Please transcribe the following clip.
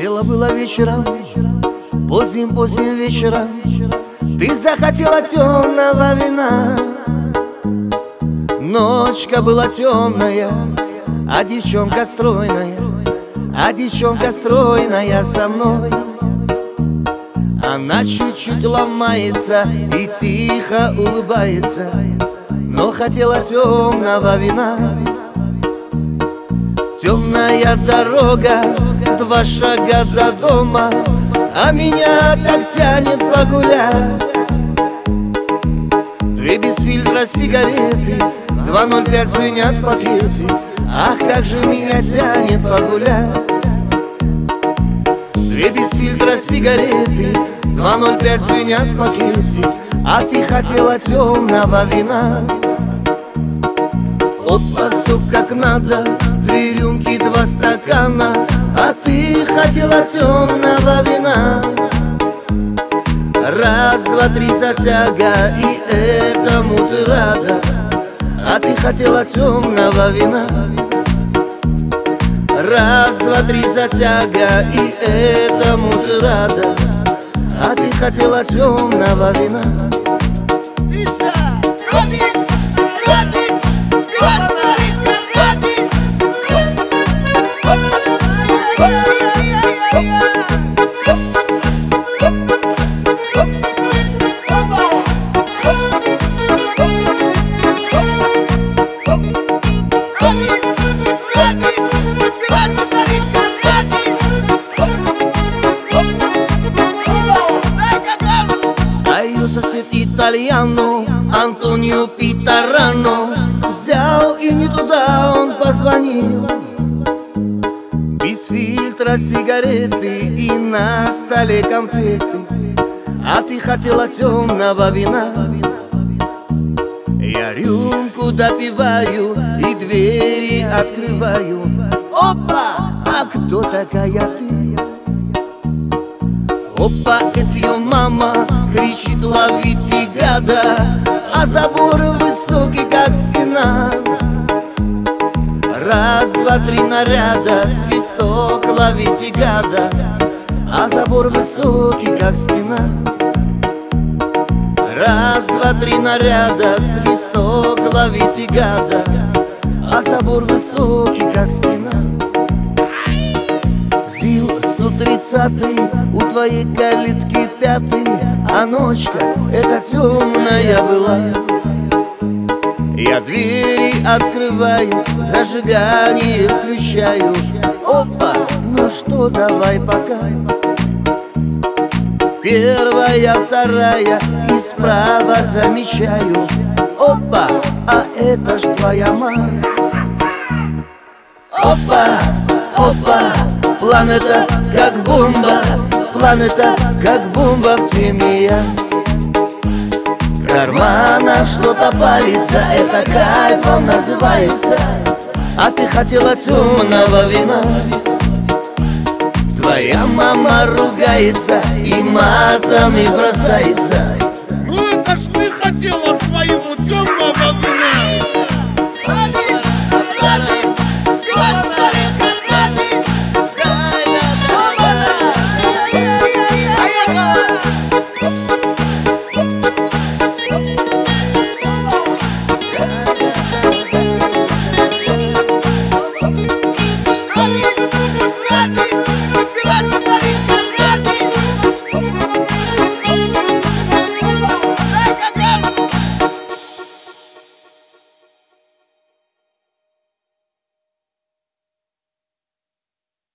Дело было вечером, поздним вечером. Ты захотела темного вина. Ночка была темная, а девчонка стройная, со мной. Она чуть-чуть ломается и тихо улыбается, но хотела темного вина. Темная дорога, 2 шага до дома, а меня так тянет погулять. 2 без фильтра сигареты, 2,05 звенят в пакете. Ах, как же меня тянет погулять. 2 без фильтра сигареты, 2,05 звенят в пакете. А ты хотела темного вина. Опа, суп как надо, 2 рюмки, 2 стакана. А ты хотела темного вина. 1, 2, 3 затяга, и этому ты рада. А ты хотела темного вина. 1, 2, 3 затяга, и этому ты рада. А ты хотела темного вина. Сосед итальяно Антонио Питарано взял и не туда он позвонил. Без фильтра сигареты и на столе конфеты. А ты хотела темного вина. Я рюмку допиваю и двери открываю. Опа, а кто такая ты? Опа, это ее мама кричит: ловите гада, а забор высокий, как стена. 1, 2, 3 наряда, свисток, ловите гада, а забор высокий, как стена. 1, 2, 3 наряда, свисток, ловите гада, а забор высокий, как стена. ЗИЛ 130-й, у твоей калитки 5-й, а ночка эта темная была. Я двери открываю, зажигание включаю. Опа, ну что, давай пока. 1, 2 и справа замечаю. Опа, а это ж твоя мать. Опа, опа, планета как бомба, планета как бомба в теме я. В карманах что-то палится, это кайфом называется. А ты хотела темного вина. Твоя мама ругается и матами бросается. Ну это ж ты хотела своего темного вина.